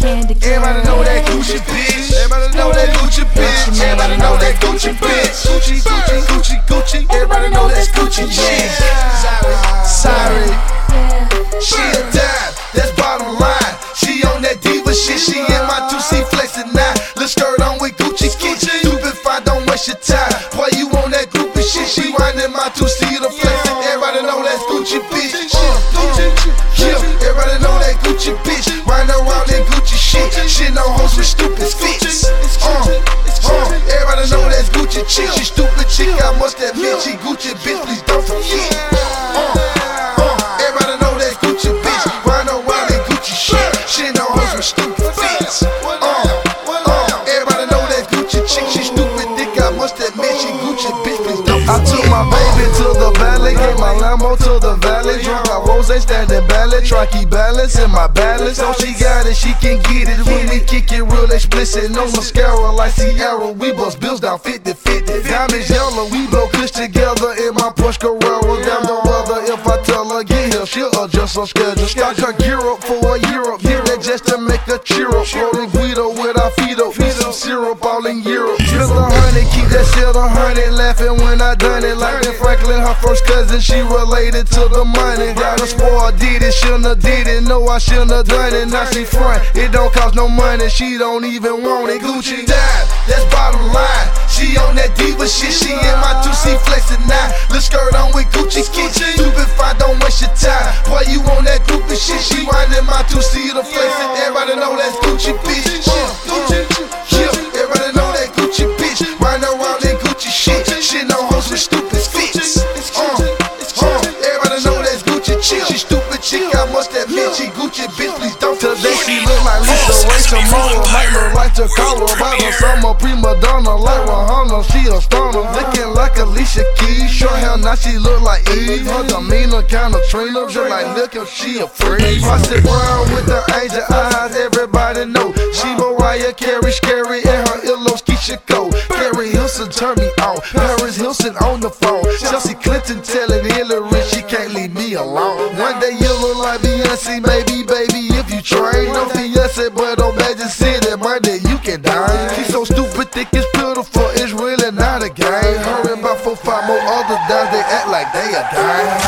candy cane. Everybody know that Gucci bitch. Everybody know that Gucci bitch. Everybody know that Gucci bitch. Gucci, Gucci, Gucci, Gucci. Everybody know that's Gucci bitch. Sorry, she a dime, that's bottom line. She on that diva shit, she in my 2C flexing now. Little skirt on with Gucci kit, stupid fine, don't waste your time. Boy, you on that groupie shit, she riding my 2C the flexing. Everybody know that's Gucci bitch. Yeah, everybody know that Gucci bitch. Riding around that Gucci shit, shit no hoes with stupid fits. Everybody know that's Gucci chick. She stupid chick, I must admit she Gucci bitch. Please don't forget. Everybody know that's Gucci bitch. Riding around that Gucci shit, shit no hoes with stupid fits. Everybody know that's Gucci chick. She stupid dick, I must admit she Gucci bitch. Please don't forget. I took my baby to the valley, gave my Lambo to the valley. Drunk my rose, standing ballet, try keep balance in my balance. So she got it, she can get it. When we kick it real explicit, no mascara like Sierra. We bust bills down 50-50. Diamonds yellow, we blow kush together in my Porsche Carrera. Down the weather, if I tell her get here, she'll adjust her schedule. Start her gear up for a year up. Hit that just to make her cheer up. Rolling Guido with our feet up. Feed some syrup all in Europe. Spill 100, keep that shit 100. Laughing when I done it. Like Ben Franklin, her first cousin, she related to the money. Got a spoil, did it, shouldn't have did it. No, I shouldn't have done it. Now she front, it don't cost no money. She don't even want it. Gucci dime, that's bottom line. She on that diva shit, she in my 2C flexing now. Little skirt on with Gucci kit, stupid fine, don't waste your time. Boy, you on that groupie shit, she riding my 2C the flexing. Everybody know that's Gucci bitch. Yeah, everybody know that Gucci bitch. Riding around that Gucci shit, shit no hoes with stupid fits. Everybody know that's Gucci chick. She stupid chick, I must admit she Gucci bitch. Please don't forget. Today she look like Lisa Ray tomorrow might look like Takara. By the summer prima donna like Rihanna, she a stunner. Looking like Alicia Keys, short hair now she look like Eve. Her demeanor kinda Trina, just like look if she a freak. I sit brown with the angel eyes, everybody know she Mariah Carey, scary, and her earlobes Keisha Cole. Carrie Hilson turn me on, Paris Hilson on the phone. Chelsea Clinton telling Hillary she can't leave me alone. One day you look like Beyonce, baby, if you train. No fiance, but on Magic City, Monday you can dine. She's so stupid, thick it's beautiful, it's really not a game. Her and about 4-5 more other guys, they act like they a dime.